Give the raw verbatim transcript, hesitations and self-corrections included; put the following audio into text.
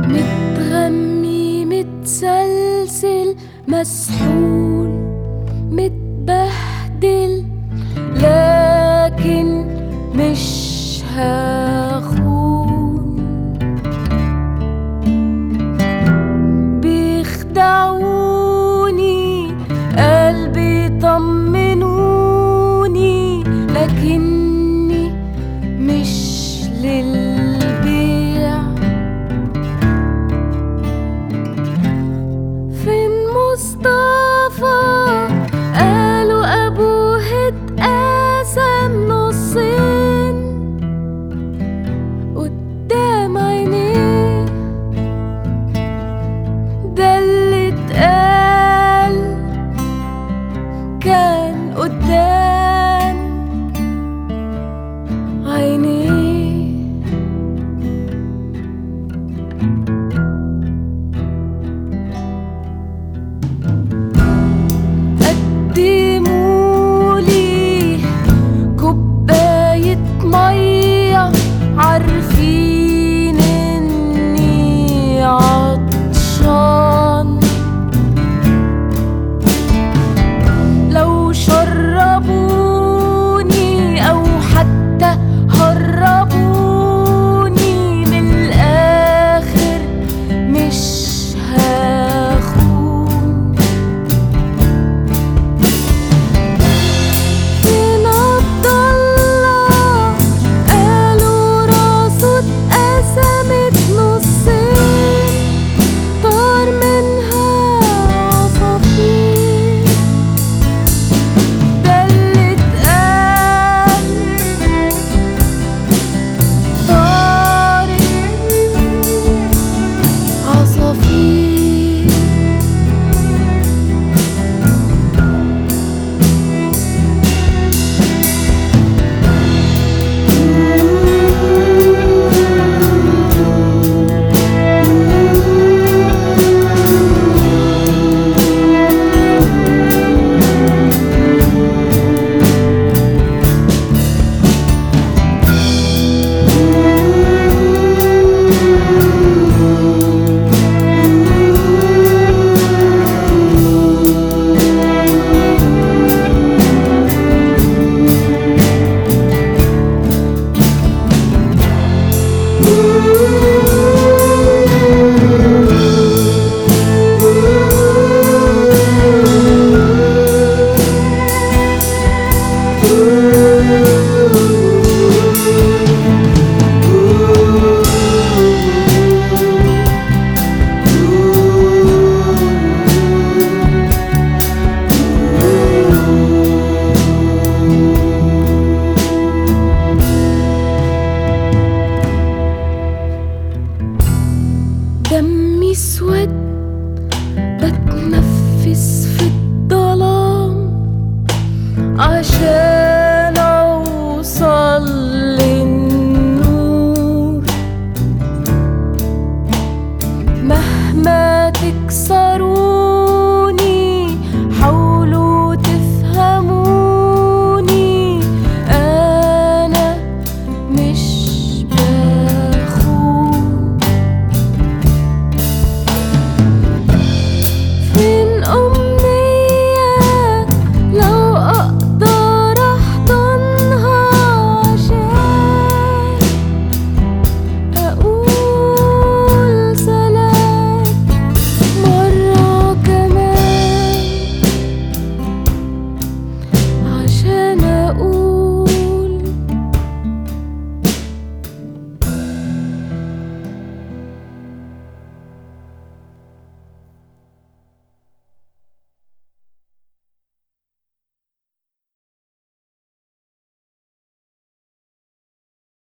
متغمي متسلسل مسحول متبهدل، لكن مش هخون. بيخدعوني قلبي طمنوني، لكني مش للبيع. فين مصطفى؟ قالوا أبوه اتقسم نصين قدام عينيه. ده اللي اتقال كان قدام عينيه. قدمولي كوباية مية، عارفين إني عطشان. لو شربوني أو حتى هربوني، من الآخر مش هخون. فين عبد الله؟ قالوا راسه اتقسمت نصين، طار منها عصافير. ده اللي اتقال طارت عصافير. دمي اسود بتنفس في الظلام عشان اوصل للنور. مهما تكسروا